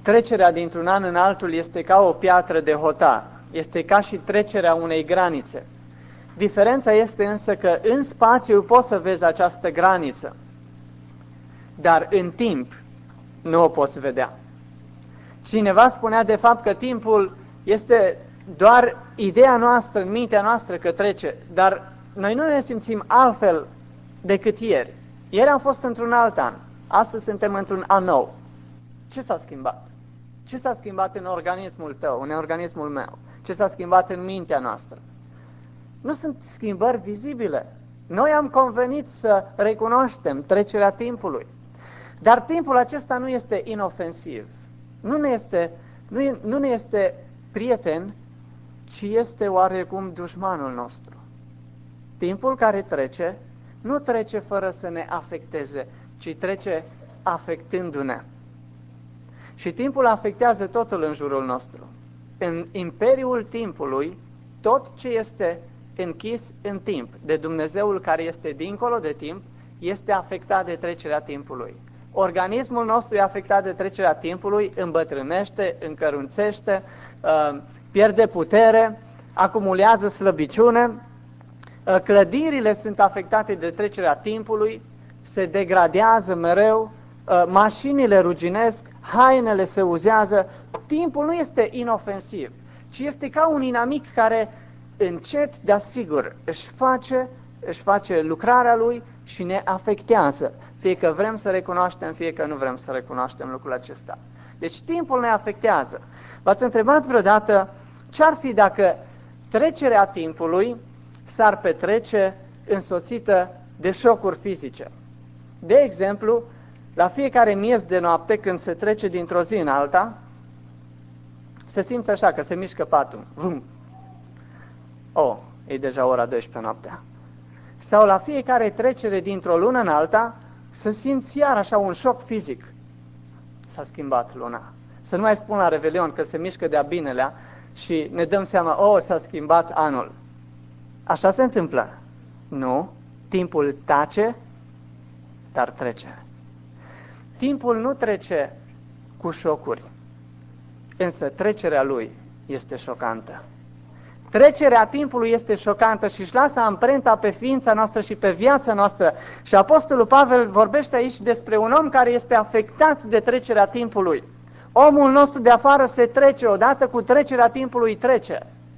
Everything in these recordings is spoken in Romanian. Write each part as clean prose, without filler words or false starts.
Trecerea dintr-un an în altul este ca o piatră de hotar. Este ca și trecerea unei granițe. Diferența este însă că în spațiu poți să vezi această graniță, dar în timp nu o poți vedea. Cineva spunea de fapt că timpul este doar ideea noastră, în mintea noastră că trece, dar noi nu ne simțim altfel decât ieri. Ieri am fost într-un alt an, astăzi suntem într-un an nou. Ce s-a schimbat? Ce s-a schimbat în organismul tău, în organismul meu? Ce s-a schimbat în mintea noastră? Nu sunt schimbări vizibile. Noi am convenit să recunoaștem trecerea timpului. Dar timpul acesta nu este inofensiv. Nu ne este prieten, ci este oarecum dușmanul nostru. Timpul care trece, nu trece fără să ne afecteze, ci trece afectându-ne. Și timpul afectează totul în jurul nostru. În imperiul timpului, tot ce este închis în timp de Dumnezeul care este dincolo de timp, este afectat de trecerea timpului. Organismul nostru e afectat de trecerea timpului, îmbătrânește, încărunțește, pierde putere, acumulează slăbiciune. Clădirile sunt afectate de trecerea timpului, se degradează mereu, mașinile ruginesc, hainele se uzează. Timpul nu este inofensiv, ci este ca un inamic care încet, dar sigur, își face lucrarea lui și ne afectează. Fie că vrem să recunoaștem, fie că nu vrem să recunoaștem lucrul acesta. Deci timpul ne afectează. V-ați întrebat vreodată ce-ar fi dacă trecerea timpului s-ar petrece însoțită de șocuri fizice? De exemplu, la fiecare miez de noapte, când se trece dintr-o zi în alta, se simte așa, că se mișcă patul. Vum! E deja ora 12 noaptea. Sau la fiecare trecere dintr-o lună în alta, să simți iar așa un șoc fizic. S-a schimbat luna. Să nu mai spun la Revelion că se mișcă de-a binelea și ne dăm seama, s-a schimbat anul. Așa se întâmplă? Nu. Timpul tace, dar trece. Timpul nu trece cu șocuri, însă trecerea lui este șocantă. Trecerea timpului este șocantă și își lasă amprenta pe ființa noastră și pe viața noastră. Și Apostolul Pavel vorbește aici despre un om care este afectat de trecerea timpului. Omul nostru de afară se trece, odată cu trecerea timpului trece.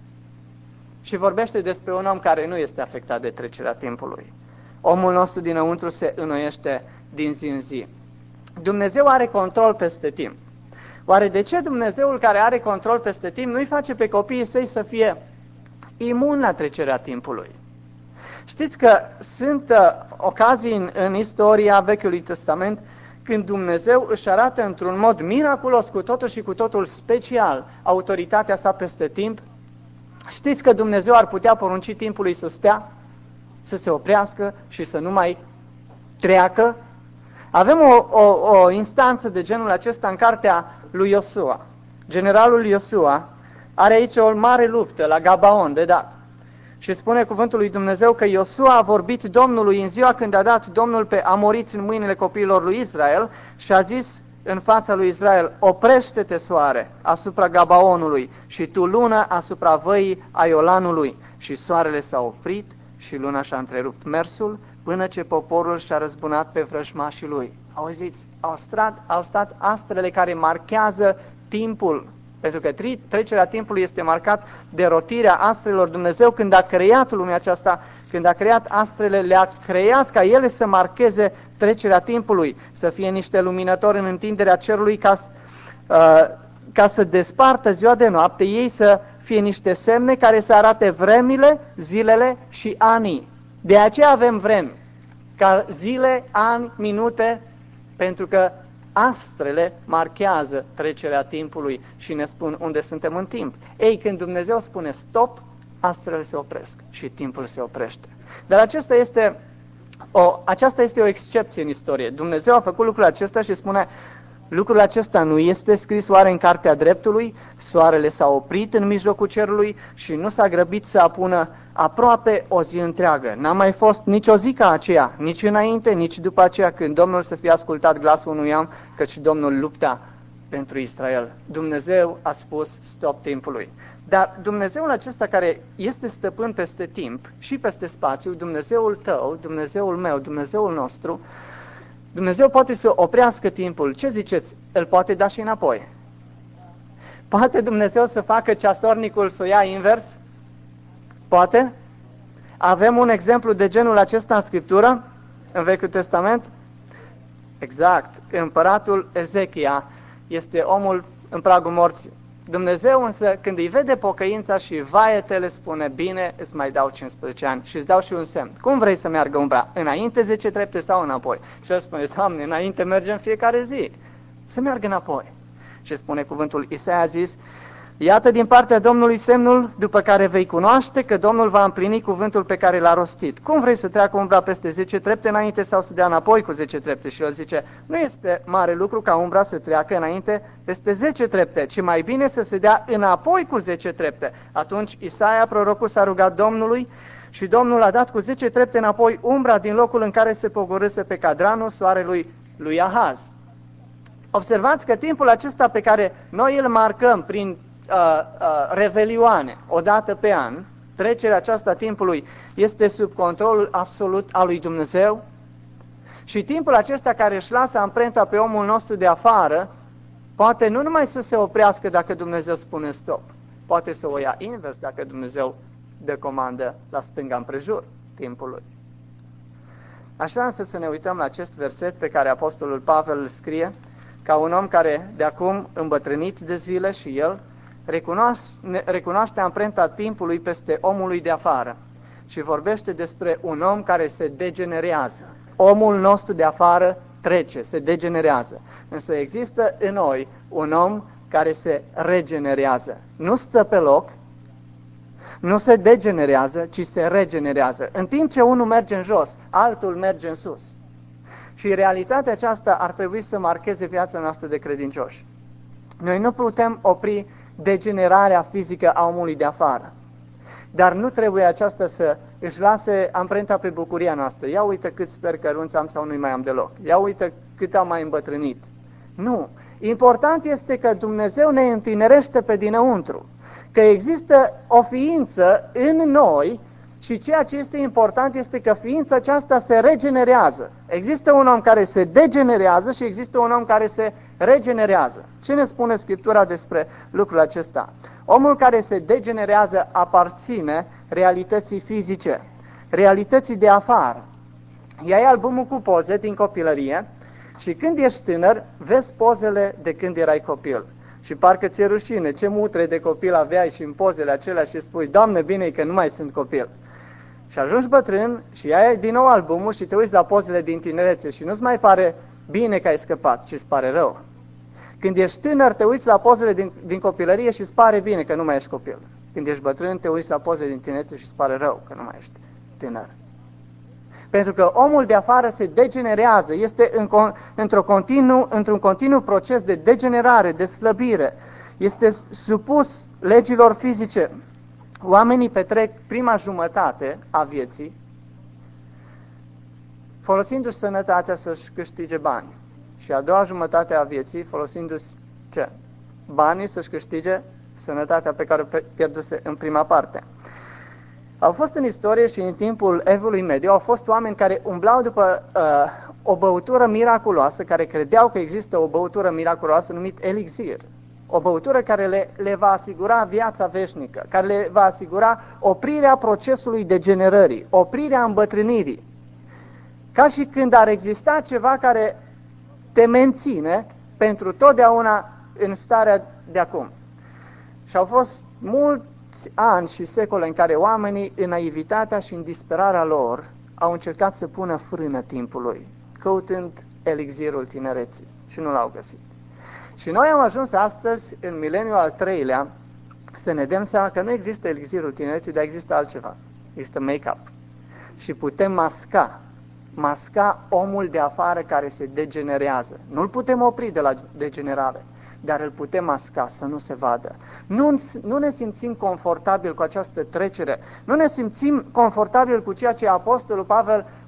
Și vorbește despre un om care nu este afectat de trecerea timpului. Omul nostru dinăuntru se înnoiește din zi în zi. Dumnezeu are control peste timp. Oare de ce Dumnezeul care are control peste timp nu-i face pe copiii săi să fie imun la trecerea timpului? Știți că sunt ocazii în istoria Vechiului Testament când Dumnezeu își arată într-un mod miraculos, cu totul și cu totul special, autoritatea sa peste timp. Știți că Dumnezeu ar putea porunci timpului să stea, să se oprească și să nu mai treacă? Avem o instanță de genul acesta în cartea lui Iosua. Generalul Iosua are aici o mare luptă la Gabaon de dat. Și spune cuvântul lui Dumnezeu că Iosua a vorbit Domnului în ziua când a dat Domnul pe amoriți în mâinile copiilor lui Israel și a zis în fața lui Israel: oprește-te, soare, asupra Gabaonului și tu, lună, asupra văii Aiolanului. Și soarele s-a oprit și luna și-a întrerupt mersul până ce poporul și-a răzbunat pe vrăjmașii lui. Auziți, au stat astrele care marchează timpul, pentru că trecerea timpului este marcat de rotirea astrelor. Dumnezeu, când a creat lumea aceasta, când a creat astrele, le-a creat ca ele să marcheze trecerea timpului, să fie niște luminători în întinderea cerului ca să despartă ziua de noapte, ei să fie niște semne care să arate vremile, zilele și anii. De aceea avem vremi, ca zile, ani, minute, pentru că astrele marchează trecerea timpului și ne spun unde suntem în timp. Ei, când Dumnezeu spune stop, astrele se opresc și timpul se oprește. Dar aceasta este o excepție în istorie. Dumnezeu a făcut lucrul acesta și spune: lucrul acesta nu este scris oare în cartea dreptului? Soarele s-a oprit în mijlocul cerului și nu s-a grăbit să apună aproape o zi întreagă. N-a mai fost nici o zi ca aceea, nici înainte, nici după aceea, când Domnul să fie ascultat glasul unui om, căci Domnul lupta pentru Israel. Dumnezeu a spus stop timpului. Dar Dumnezeul acesta care este stăpân peste timp și peste spațiu, Dumnezeul tău, Dumnezeul meu, Dumnezeul nostru, Dumnezeu poate să oprească timpul. Ce ziceți? Îl poate da și înapoi. Poate Dumnezeu să facă ceasornicul să o ia invers? Poate? Avem un exemplu de genul acesta în Scriptură, în Vechiul Testament? Exact. Împăratul Ezechia este omul în pragul morții. Dumnezeu însă, când îi vede pocăința și vaietele, spune, bine, îți mai dau 15 ani și îți dau și un semn. Cum vrei să meargă umbra? Înainte 10 trepte sau înapoi? Și el spune, Doamne, înainte mergem fiecare zi. Să meargă înapoi. Și spune cuvântul, Isaia a zis, iată din partea Domnului semnul după care vei cunoaște că Domnul va împlini cuvântul pe care l-a rostit. Cum vrei să treacă umbra peste 10 trepte înainte sau să dea înapoi cu 10 trepte? Și el zice, nu este mare lucru ca umbra să treacă înainte peste 10 trepte, ci mai bine să se dea înapoi cu 10 trepte. Atunci Isaia, prorocul, s-a rugat Domnului și Domnul a dat cu 10 trepte înapoi umbra din locul în care se pogorâse pe cadranul soarelui lui Ahaz. Observați că timpul acesta pe care noi îl marcăm prin revelioane o dată pe an, trecerea aceasta timpului este sub controlul absolut al lui Dumnezeu și timpul acesta care își lasă amprenta pe omul nostru de afară poate nu numai să se oprească dacă Dumnezeu spune stop, poate să o ia invers dacă Dumnezeu dă comandă la stânga împrejur timpului. Aș vrea să ne uităm la acest verset pe care Apostolul Pavel îl scrie ca un om care de acum îmbătrânit de zile și el recunoaște amprenta timpului peste omului de afară și vorbește despre un om care se degenerează. Omul nostru de afară trece, se degenerează. Însă există în noi un om care se regenerează. Nu stă pe loc, nu se degenerează, ci se regenerează. În timp ce unul merge în jos, altul merge în sus. Și realitatea aceasta ar trebui să marcheze viața noastră de credincioși. Noi nu putem opri degenerarea fizică a omului de afară. Dar nu trebuie aceasta să își lase amprenta pe bucuria noastră. Ia uite cât sper cărunți am sau nu mai am deloc. Ia uite cât am mai îmbătrânit. Nu. Important este că Dumnezeu ne întinerește pe dinăuntru. Că există o ființă în noi și ceea ce este important este că ființa aceasta se regenerează. Există un om care se degenerează și există un om care se regenerează. Ce ne spune Scriptura despre lucrul acesta? Omul care se degenerează aparține realității fizice, realității de afară. Iai albumul cu poze din copilărie și când ești tânăr, vezi pozele de când erai copil. Și parcă ți-e rușine, ce mutre de copil aveai și în pozele acelea și spui, Doamne, bine că nu mai sunt copil. Și ajungi bătrân și ai din nou albumul și te uiți la pozele din tinerețe și nu-ți mai pare bine că ai scăpat, ci îți pare rău. Când ești tânăr, te uiți la pozele din copilărie și îți pare bine că nu mai ești copil. Când ești bătrân, te uiți la pozele din tinerețe și îți pare rău că nu mai ești tânăr. Pentru că omul de afară se degenerează, este într-un continuu proces de degenerare, de slăbire. Este supus legilor fizice. Oamenii petrec prima jumătate a vieții folosindu-și sănătatea să-și câștige bani. Și a doua jumătate a vieții folosindu-și ce? Banii să-și câștige sănătatea pe care o pierduse în prima parte. Au fost în istorie și în timpul Evului Mediu, au fost oameni care umblau după o băutură miraculoasă, care credeau că există o băutură miraculoasă numit elixir. O băutură care le va asigura viața veșnică, care le va asigura oprirea procesului degenerării, oprirea îmbătrânirii. Ca și când ar exista ceva care te menține pentru totdeauna în starea de acum. Și au fost mulți ani și secole în care oamenii, în naivitatea și în disperarea lor, au încercat să pună frână timpului, căutând elixirul tinereții și nu l-au găsit. Și noi am ajuns astăzi, în mileniul al treilea, să ne dăm seama că nu există elixirul tinereții, dar există altceva. Există make-up. Și putem masca omul de afară care se degenerează. Nu-l putem opri de la degenerare, dar îl putem masca să nu se vadă. Nu ne simțim confortabil cu această trecere. Nu ne simțim confortabil cu ceea ce Apostolul Pavel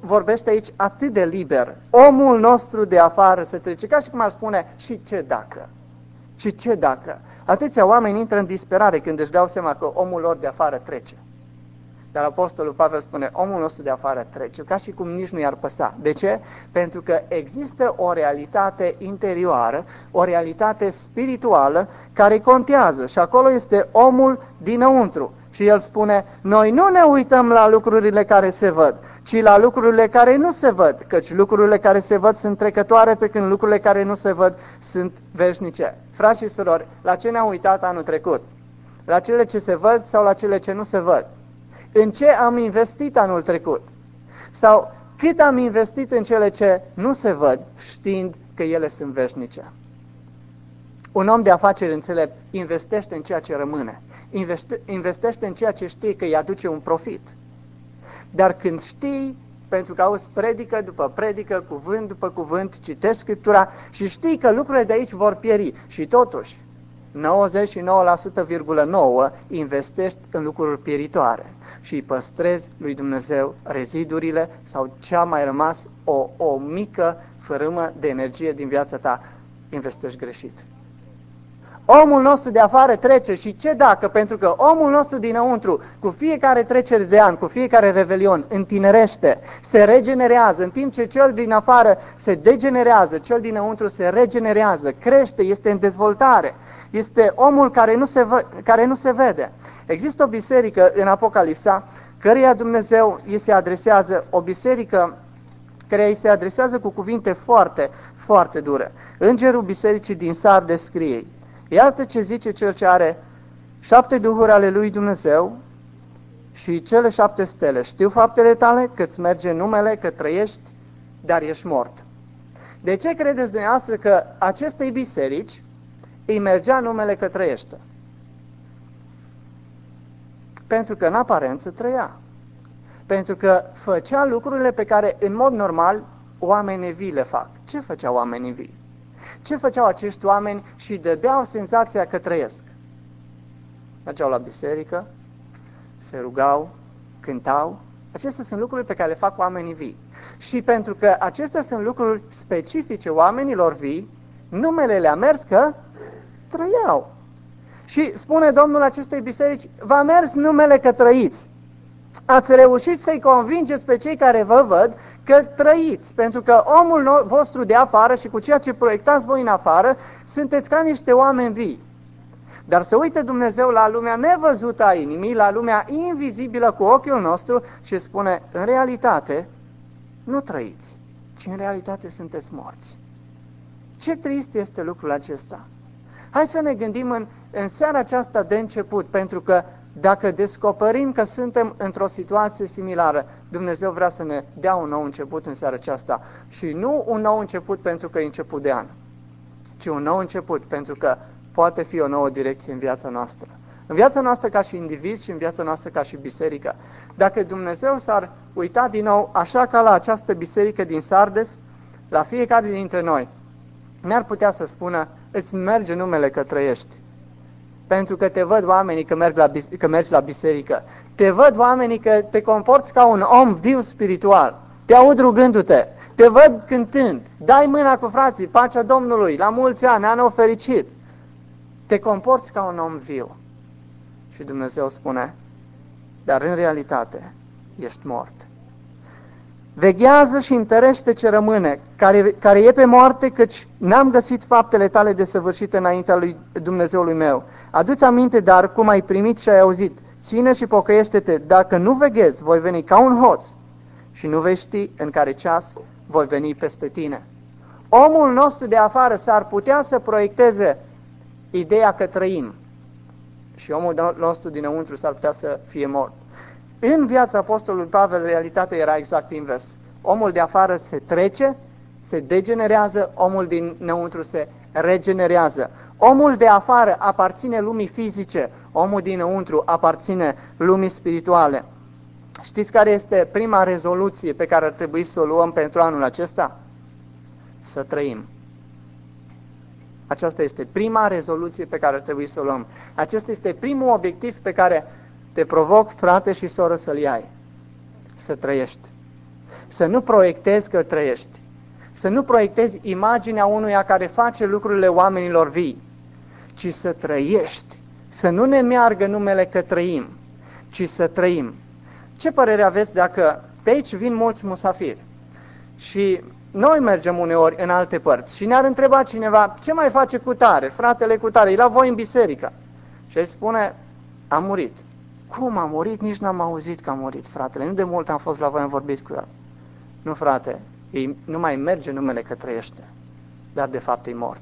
vorbește aici atât de liber. Omul nostru de afară se trece, ca și cum ar spune, și ce dacă? Și ce dacă? Atâția oameni intră în disperare când își dau seama că omul lor de afară trece. Dar Apostolul Pavel spune, omul nostru de afară trece, ca și cum nici nu i-ar păsa. De ce? Pentru că există o realitate interioară, o realitate spirituală care contează și acolo este omul dinăuntru. Și el spune, noi nu ne uităm la lucrurile care se văd, ci la lucrurile care nu se văd, căci lucrurile care se văd sunt trecătoare, pe când lucrurile care nu se văd sunt veșnice. Frați și surori, la ce ne-am uitat anul trecut? La cele ce se văd sau la cele ce nu se văd? În ce am investit anul trecut? Sau cât am investit în cele ce nu se văd, știind că ele sunt veșnice? Un om de afaceri înțelept investește în ceea ce rămâne. Investește în ceea ce știi că îi aduce un profit. Dar când știi, pentru că auzi predică după predică, cuvânt după cuvânt, citești Scriptura și știi că lucrurile de aici vor pieri și totuși 99,9% investești în lucruri pieritoare și îi păstrezi lui Dumnezeu rezidurile sau ce a mai rămas, o mică fărâmă de energie din viața ta, investești greșit. Omul nostru de afară trece și ce dacă? Pentru că omul nostru dinăuntru, cu fiecare trecere de an, cu fiecare revelion, întinerește, se regenerează, în timp ce cel din afară se degenerează, cel dinăuntru se regenerează, crește, este în dezvoltare. Este omul care nu se vede. Există o biserică în Apocalipsa, căreia Dumnezeu îi se adresează, o biserică care îi se adresează cu cuvinte foarte, foarte dure. Îngerul bisericii din Sardes scrie, iată ce zice cel ce are 7 duhuri ale lui Dumnezeu și cele 7 stele. Știu faptele tale, că-ți merge numele, că trăiești, dar ești mort. De ce credeți dumneavoastră că acestei biserici îi mergea numele că trăiește? Pentru că în aparență trăia. Pentru că făcea lucrurile pe care în mod normal oamenii vii le fac. Ce făceau oamenii vii? Ce făceau acești oameni și dădeau senzația că trăiesc? Mergeau la biserică, se rugau, cântau. Acestea sunt lucruri pe care le fac oamenii vii. Și pentru că acestea sunt lucruri specifice oamenilor vii, numele le-a mers că trăiau. Și spune Domnul acestei biserici, v-a mers numele că trăiți. Ați reușit să-i convingeți pe cei care vă văd că trăiți, pentru că omul vostru de afară și cu ceea ce proiectați voi în afară, sunteți ca niște oameni vii. Dar să uite Dumnezeu la lumea nevăzută a inimii, la lumea invizibilă cu ochiul nostru și spune, în realitate, nu trăiți, ci în realitate sunteți morți. Ce trist este lucrul acesta! Hai să ne gândim în seara aceasta de început, pentru că dacă descoperim că suntem într-o situație similară, Dumnezeu vrea să ne dea un nou început în seara aceasta. Și nu un nou început pentru că e început de an, ci un nou început pentru că poate fi o nouă direcție în viața noastră. În viața noastră ca și indivizi și în viața noastră ca și biserică. Dacă Dumnezeu s-ar uita din nou așa ca la această biserică din Sardes, la fiecare dintre noi, ne-ar putea să spună, îți merge numele că trăiești. Pentru că te văd oamenii că mergi la biserică. Te văd oamenii că te comporți ca un om viu spiritual. Te aud rugându-te. Te văd cântând. Dai mâna cu frații, pacea Domnului, la mulți ani, anul fericit. Te comporți ca un om viu. Și Dumnezeu spune, dar în realitate ești mort. Veghează și întărește ce rămâne, care e pe moarte, căci n-am găsit faptele tale desăvârșite înaintea lui Dumnezeului meu. Adu-ți aminte, dar, cum ai primit și ai auzit, ține și pocăiește-te, dacă nu veghezi, voi veni ca un hoț și nu vei ști în care ceas voi veni peste tine. Omul nostru de afară s-ar putea să proiecteze ideea că trăim și omul nostru dinăuntru s-ar putea să fie mort. În viața apostolului Pavel, realitatea era exact invers. Omul de afară se trece, se degenerează, omul dinăuntru se regenerează. Omul de afară aparține lumii fizice, omul dinăuntru aparține lumii spirituale. Știți care este prima rezoluție pe care ar trebui să o luăm pentru anul acesta? Să trăim. Aceasta este prima rezoluție pe care ar trebui să o luăm. Acesta este primul obiectiv pe care te provoc, frate și soră, să-l iai. Să trăiești. să nu proiectezi că trăiești, să nu proiectezi imaginea unuia care face lucrurile oamenilor vii, ci să trăiești, să nu ne meargă numele că trăim, ci să trăim. Ce părere aveți dacă pe aici vin mulți musafiri și noi mergem uneori în alte părți și ne-ar întreba cineva, ce mai face cu tare, fratele cu tare, e la voi în biserică? Și îi spune, a murit. Cum a murit? Nici n-am auzit că a murit, fratele. Nu de mult am fost la voi, am vorbit cu el. Nu, frate, nu mai merge numele că trăiește, dar de fapt e mort.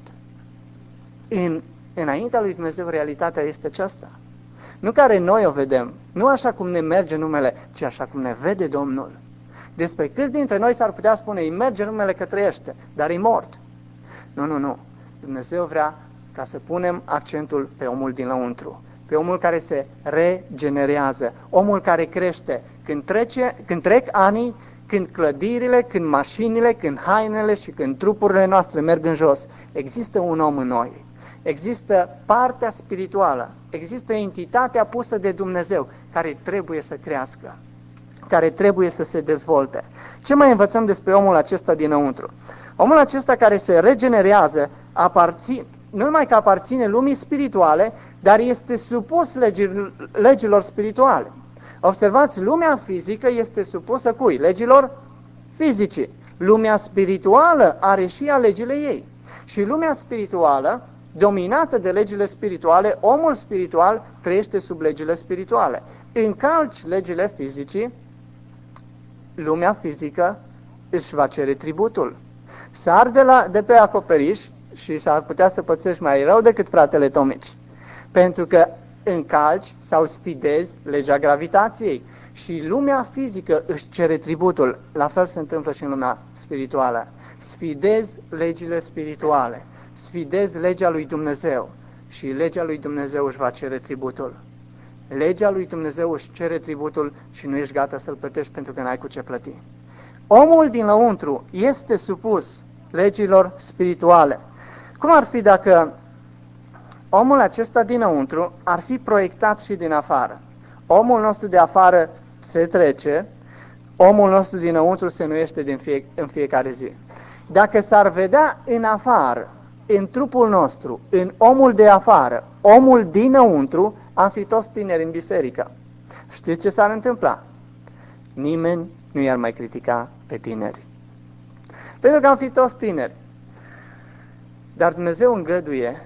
Înaintea lui Dumnezeu realitatea este aceasta. Nu care noi o vedem, nu așa cum ne merge numele, ci așa cum ne vede Domnul. Despre câți dintre noi s-ar putea spune, îi merge numele că trăiește, dar e mort. Nu. Dumnezeu vrea ca să punem accentul pe omul din lăuntru, pe omul care se regenerează, omul care crește. Când trec anii, când clădirile, când mașinile, când hainele și când trupurile noastre merg în jos, există un om în noi. Există partea spirituală, există entitatea pusă de Dumnezeu care trebuie să crească, care trebuie să se dezvolte. Ce mai învățăm despre omul acesta dinăuntru? Omul acesta care se regenerează nu numai că aparține lumii spirituale, dar este supus legilor spirituale. Observați, lumea fizică este supusă cui? Legilor fizice. Lumea spirituală are și ea legile ei. Și lumea spirituală, dominată de legile spirituale, omul spiritual trăiește sub legile spirituale. Încalci legile fizice, lumea fizică își va cere tributul. Sar de pe acoperiș și s-ar putea să pățești mai rău decât fratele Tomici. Pentru că încalci sau sfidezi legea gravitației și lumea fizică își cere tributul. La fel se întâmplă și în lumea spirituală. Sfidezi legile spirituale, sfidezi legea lui Dumnezeu și legea lui Dumnezeu își va cere tributul. Legea lui Dumnezeu își cere tributul și nu ești gata să-l plătești pentru că n-ai cu ce plăti. Omul din lăuntru este supus legilor spirituale. Cum ar fi dacă omul acesta dinăuntru ar fi proiectat și din afară? Omul nostru de afară se trece, omul nostru dinăuntru se înnoiește în fiecare zi. Dacă s-ar vedea în afară, în trupul nostru, în omul de afară, omul dinăuntru, am fi toți tineri în biserică. Știți ce s-ar întâmpla? Nimeni nu i-ar mai critica pe tineri. Pentru că am fi toți tineri. Dar Dumnezeu îngăduie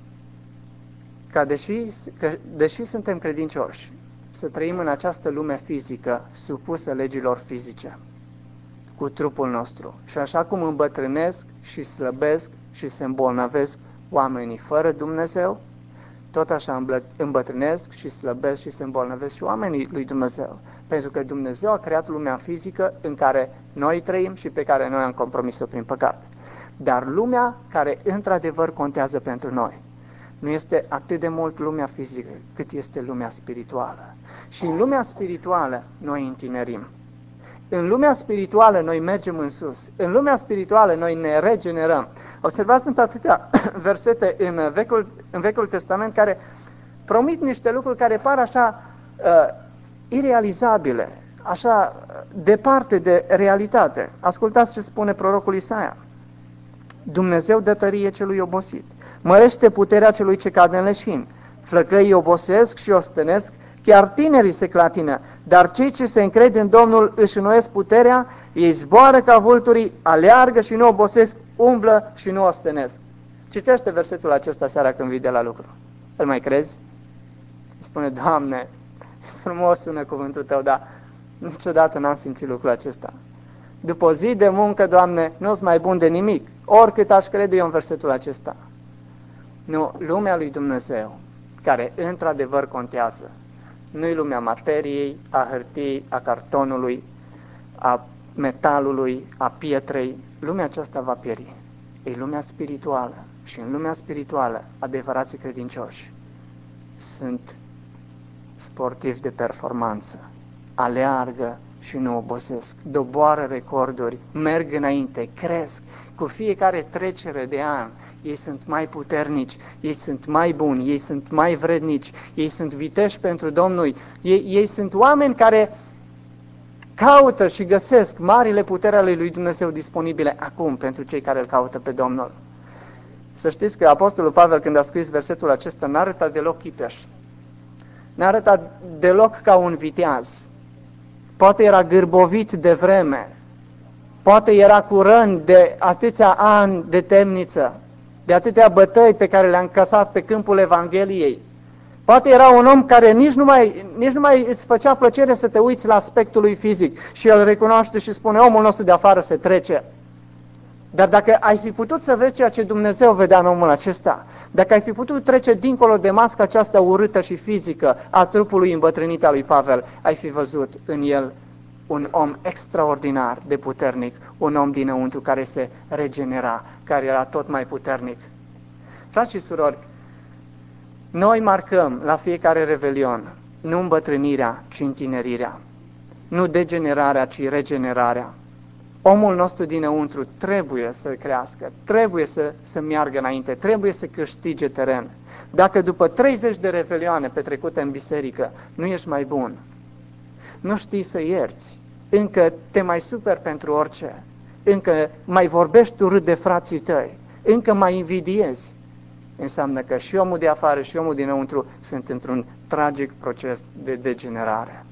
ca deși suntem credincioși, să trăim în această lume fizică supusă legilor fizice, cu trupul nostru. Și așa cum îmbătrânesc și slăbesc și se îmbolnăvesc oamenii fără Dumnezeu, tot așa îmbătrânesc și slăbesc și se îmbolnăvesc și oamenii lui Dumnezeu. Pentru că Dumnezeu a creat lumea fizică în care noi trăim și pe care noi am compromis-o prin păcat. Dar lumea care într-adevăr contează pentru noi nu este atât de mult lumea fizică cât este lumea spirituală. Și în lumea spirituală noi întinerim. În lumea spirituală noi mergem în sus. În lumea spirituală noi ne regenerăm. Observați, sunt atâtea versete în Vechiul Testament care promit niște lucruri care par așa irealizabile, așa departe de realitate. Ascultați ce spune prorocul Isaia. Dumnezeu dă tărie celui obosit, mărește puterea celui ce cade în leșin. Flăcăii obosesc și ostenesc, chiar tinerii se clatină, dar cei ce se încred în Domnul își înnoiesc puterea, ei zboară ca vulturii, aleargă și nu obosesc, umblă și nu ostenesc. Citește versetul acesta seara când vii de la lucru. Îl mai crezi? Spune, Doamne, frumos sună cuvântul Tău, dar niciodată n-am simțit lucrul acesta. După o zi de muncă, Doamne, nu-s mai bun de nimic, oricât aș crede eu în versetul acesta. Nu, lumea lui Dumnezeu, care într-adevăr contează, nu-i lumea materiei, a hârtiei, a cartonului, a metalului, a pietrei. Lumea aceasta va pieri. E lumea spirituală. Și în lumea spirituală, adevărații credincioși sunt sportivi de performanță. Aleargă și nu obosesc. Doboară recorduri, merg înainte, cresc. Cu fiecare trecere de an, ei sunt mai puternici, ei sunt mai buni, ei sunt mai vrednici, ei sunt viteși pentru Domnul, ei sunt oameni care caută și găsesc marile puteri ale lui Dumnezeu disponibile acum pentru cei care îl caută pe Domnul. Să știți că Apostolul Pavel, când a scris versetul acesta, n-a arătat deloc chipeș. N-a arătat deloc ca un viteaz. Poate era gârbovit de vreme, poate era cu răni de atâția ani de temniță, de atâtea bătăi pe care le-a încăsat pe câmpul Evangheliei. Poate era un om care nici nu mai îți făcea plăcere să te uiți la aspectul lui fizic și el recunoaște și spune, omul nostru de afară se trece. Dar dacă ai fi putut să vezi ceea ce Dumnezeu vedea în omul acesta, dacă ai fi putut trece dincolo de masca aceasta urâtă și fizică a trupului îmbătrânit al lui Pavel, ai fi văzut în el un om extraordinar de puternic, un om dinăuntru care se regenera, care era tot mai puternic. Frați și surori, noi marcăm la fiecare revelion nu îmbătrânirea, ci întinerirea, nu degenerarea, ci regenerarea. Omul nostru dinăuntru trebuie să crească, trebuie să meargă înainte, trebuie să câștige teren. Dacă după 30 de revelioane petrecute în biserică nu ești mai bun, nu știi să ierți, încă te mai superi pentru orice, încă mai vorbești urât de frații tăi, încă mai invidiezi, înseamnă că și omul de afară și omul dinăuntru sunt într-un tragic proces de degenerare.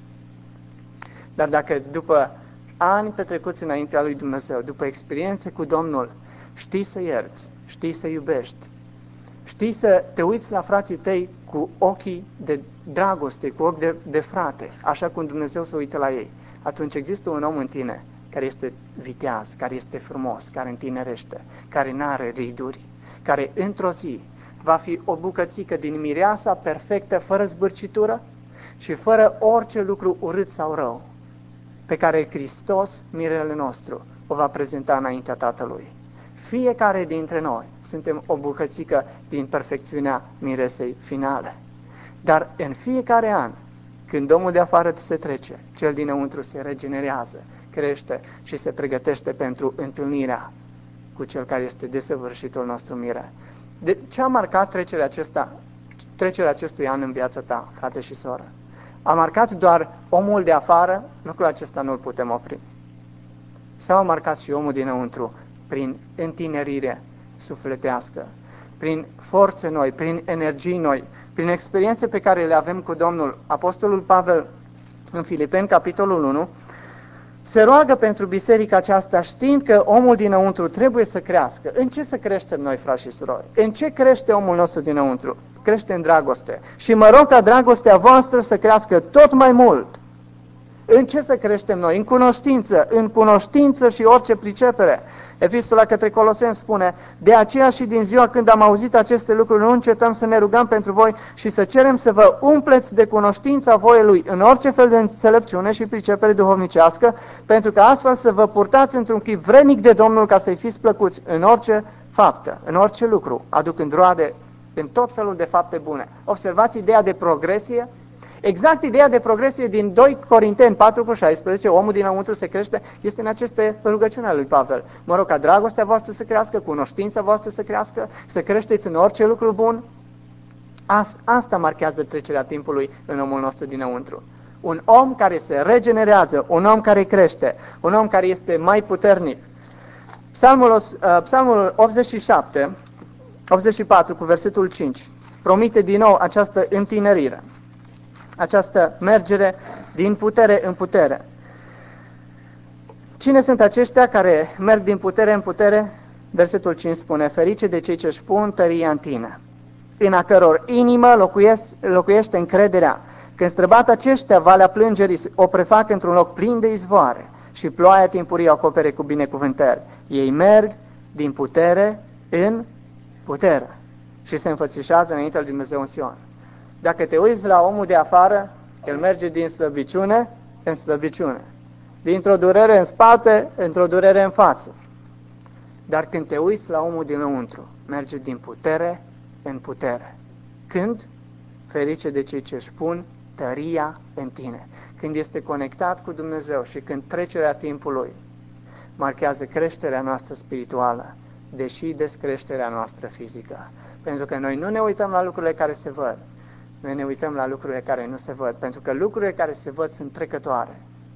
Dar dacă după ani petrecuți înaintea lui Dumnezeu, după experiențe cu Domnul, știi să ierți, știi să iubești, știi să te uiți la frații tăi cu ochii de dragoste, cu ochi de frate, așa cum Dumnezeu se uită la ei, atunci există un om în tine care este viteaz, care este frumos, care întinerește, care n-are riduri, care într-o zi va fi o bucățică din mireasa perfectă, fără zbârcitură și fără orice lucru urât sau rău, pe care Hristos, mirele nostru, o va prezenta înaintea Tatălui. Fiecare dintre noi suntem o bucățică din perfecțiunea miresei finale. Dar în fiecare an, când omul de afară se trece, cel dinăuntru se regenerează, crește și se pregătește pentru întâlnirea cu cel care este desăvârșitul nostru mire. De ce a marcat trecerea acestui an în viața ta, frate și soră? A marcat doar omul de afară? Lucrul acesta nu-l putem opri. Sau a marcat și omul dinăuntru prin întinerire sufletească, prin forțe noi, prin energii noi, prin experiențe pe care le avem cu Domnul. Apostolul Pavel, în Filipeni, capitolul 1, se roagă pentru biserica aceasta știind că omul dinăuntru trebuie să crească. În ce să creștem noi, frați și surori? În ce crește omul nostru dinăuntru? Crește în dragoste. Și mă rog ca dragostea voastră să crească tot mai mult. În ce să creștem noi? În cunoștință și orice pricepere. Epistola către Coloseni spune, de aceea și din ziua când am auzit aceste lucruri, nu încetăm să ne rugăm pentru voi și să cerem să vă umpleți de cunoștința voiei Lui în orice fel de înțelepciune și pricepere duhovnicească, pentru că astfel să vă purtați într-un chip vrednic de Domnul ca să-i fiți plăcuți în orice faptă, în orice lucru, aducând roade în tot felul de fapte bune. Observați ideea de progresie. Exact ideea de progresie din 2 Corinteni 4:16, omul dinăuntru se crește, este în aceste rugăciuni ale lui Pavel. Mă rog ca dragostea voastră să crească, cunoștința voastră să crească, să creșteți în orice lucru bun. Asta marchează trecerea timpului în omul nostru dinăuntru. Un om care se regenerează, un om care crește, un om care este mai puternic. Psalmul 84 cu versetul 5 promite din nou această întinerire, această mergere din putere în putere. Cine sunt aceștia care merg din putere în putere? Versetul 5 spune, ferice de cei ce-și pun tăria în tine, în a căror inimă locuiește încrederea. Când străbat aceștia, valea plângerii o prefac într-un loc plin de izvoare și ploaia timpurie o acopere cu binecuvântări. Ei merg din putere în putere și se înfățișează înaintea lui Dumnezeu în Sion. Dacă te uiți la omul de afară, el merge din slăbiciune în slăbiciune, dintr-o durere în spate, într-o durere în față. Dar când te uiți la omul dinăuntru, merge din putere în putere. Când? Ferice de cei ce își pun tăria în tine. Când este conectat cu Dumnezeu și când trecerea timpului marchează creșterea noastră spirituală, deși descreșterea noastră fizică. Pentru că noi nu ne uităm la lucrurile care se văd, noi ne uităm la lucrurile care nu se văd, pentru că lucrurile care se văd sunt trecătoare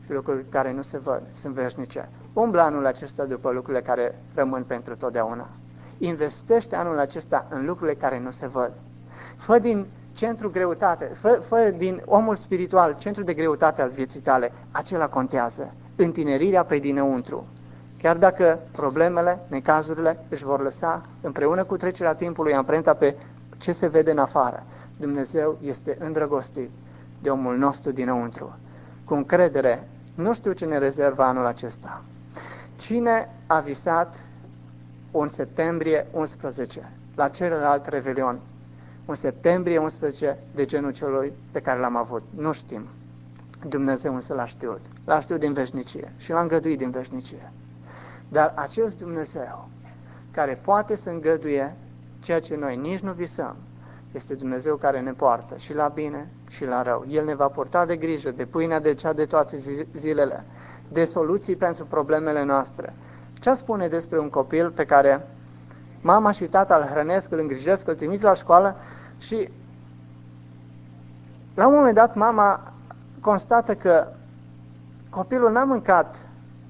și lucruri care nu se văd sunt veșnice. Umblă anul acesta după lucrurile care rămân pentru totdeauna. Investește anul acesta în lucrurile care nu se văd. Fă din centru greutate, fă din omul spiritual centru de greutate al vieții tale. Acela contează. Întinerirea pe dinăuntru. Chiar dacă problemele, necazurile își vor lăsa împreună cu trecerea timpului amprenta pe ce se vede în afară, Dumnezeu este îndrăgostit de omul nostru dinăuntru. Cu încredere, nu știu ce ne rezervă anul acesta. Cine a visat un septembrie 11 la celălalt revelion? Un septembrie 11 de genul celui pe care l-am avut. Nu știm. Dumnezeu însă l-a știut. L-a știut din veșnicie și l-a îngăduit din veșnicie. Dar acest Dumnezeu care poate să îngăduie ceea ce noi nici nu visăm, este Dumnezeu care ne poartă și la bine și la rău. El ne va purta de grijă, de pâinea de cea de toate zilele, de soluții pentru problemele noastre. Ce spune despre un copil pe care mama și tata îl hrănesc, îl îngrijesc, îl trimit la școală și la un moment dat mama constată că copilul n-a mâncat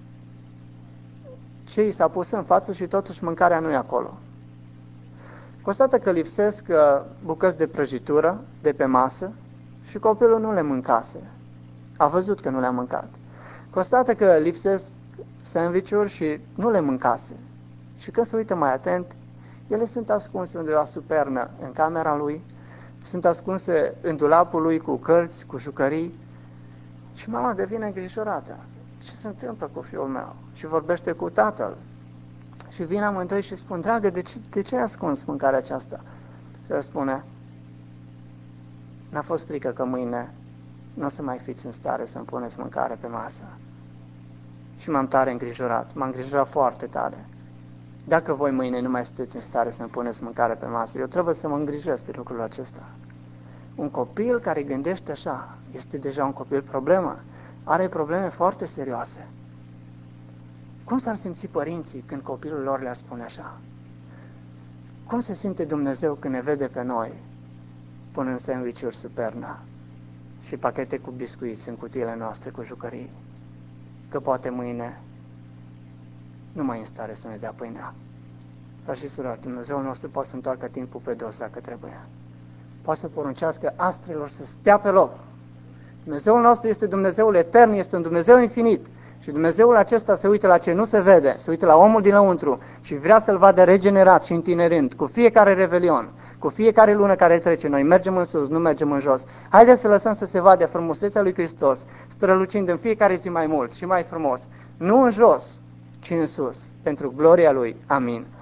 ce i s-a pus în față și totuși mâncarea nu e acolo. Constată că lipsesc bucăți de prăjitură de pe masă și copilul nu le mâncase. A văzut că nu le-a mâncat. Constată că lipsesc sandwich-uri și nu le mâncase. Și când se uită mai atent, ele sunt ascunse undeva sub pernă în camera lui, sunt ascunse în dulapul lui cu cărți, cu jucării și mama devine îngrijorată. Ce se întâmplă cu fiul meu? Și vorbește cu tatăl. Și vin amândoi și spun, dragă, de ce ai ascuns mâncarea aceasta? Și el spune, n-a fost frică că mâine nu o să mai fiți în stare să-mi puneți mâncare pe masă. Și m-am tare îngrijorat, m-am îngrijorat foarte tare. Dacă voi mâine nu mai sunteți în stare să-mi puneți mâncare pe masă, eu trebuie să mă îngrijesc de lucrul acesta. Un copil care gândește așa, este deja un copil problemă, are probleme foarte serioase. Cum s-ar simți părinții când copilul lor le-ar spune așa? Cum se simte Dumnezeu când ne vede pe noi punând sandwich-uri sub pernă și pachete cu biscuiți în cutiile noastre cu jucării? Că poate mâine nu mai e în stare să ne dea pâinea. Frați și surori, Dumnezeul nostru poate să întoarcă timpul pe dos dacă trebuie. Poate să poruncească astrelor să stea pe loc. Dumnezeul nostru este Dumnezeul etern, este un Dumnezeu infinit. Și Dumnezeul acesta se uită la ce nu se vede, se uită la omul dinăuntru și vrea să-l vadă regenerat și întinerând. Cu fiecare revelion, cu fiecare lună care trece, noi mergem în sus, nu mergem în jos. Haideți să lăsăm să se vadă frumusețea lui Hristos, strălucind în fiecare zi mai mult și mai frumos. Nu în jos, ci în sus, pentru gloria Lui. Amin.